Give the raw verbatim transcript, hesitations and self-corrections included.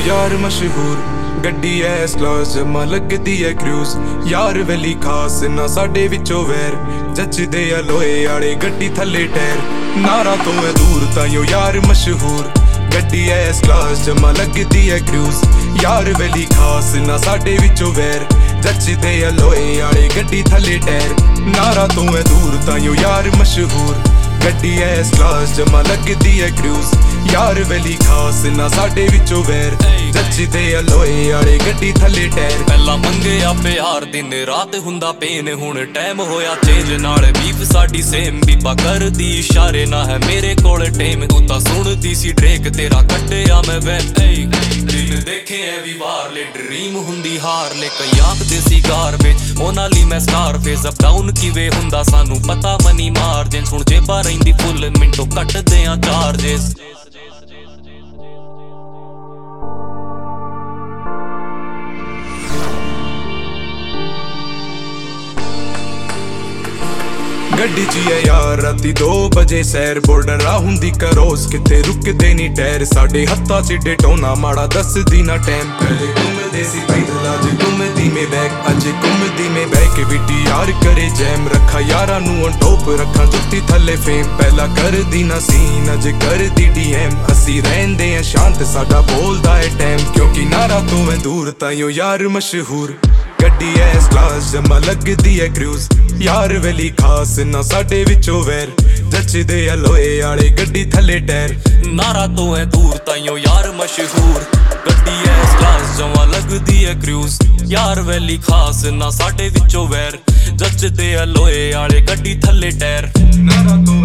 यार मशहूर गड्डी है इस क्लास जमा लगदी है क्रूज यार वैली खास ना साडे विचों वैर जचदे आ लोहे आले गड्डी थल्ले टैर नारा तो है दूर ताइयों यार मशहूर गड्डी है इस क्लास जमा लगदी है क्रूज यार वैली खास ना साडे विचों वैर जचदे आ लोहे आले गड्डी थल्ले टैर नारा तो है दूर ताइयों यार मशहूर गड्डी है इस क्लास जमा लगदी है क्रूज यार वैली खास ना साडे विचों वैर जचदे आ लोहे आले गड्डी थल्ले टैर पहला मंगया प्यार दिन रात हुंदा पेन हुण टाइम होया चेंज नाल बीफ साडी सेम बीबा करदी इशारे ना है मेरे कोल टेम तू तां सुनदी सी ड्रेक तेरा कट्टिया मैं वैन दिन देखे है भी वार ले ड्रीम हुंदी हार ले कई आखदे सी गारबेज ओना ली मैं स्टार फेस अप डाउन किवे हुंदा सानू पता मनी मार्जिन सुन जेबा रहिंदी फुल मिंटो कटदे आ चार्जेस गड्डी च है यार राती दो बजे सैर बॉर्डर हुंदी करोस किथे रुकदे नी टैर साडे हत्था च डेटोना माड़ा दसदी ना टाइम पहले घूमदे सी पैदल अज घूमदी में बैक अज घूमदी में बैक बिटी यार करे जैम रखा यारा नू ऑन टॉप रखा जुत्ती थल्ले फेम पहला करदी ना सीन अज करदी डीएम असी रहंदे आ शांत साडा बोलदा है टाइम क्योंकि नारा तो मैं दूर ताइयों यार मशहूर गड्डी है इस क्लास जमा लगदी है क्रूज यार वैली खास ना साडे विचों वैर जचदे आ लोहे आले गड्डी थल्ले टैर नारा तो है दूर ताइयों यार मशहूर गड्डी है इस क्लास जमा लगदी है क्रूज यार वैली खास ना साडे विचों वैर जचदे आ लोहे आले गड्डी थल्ले टैर नारा तो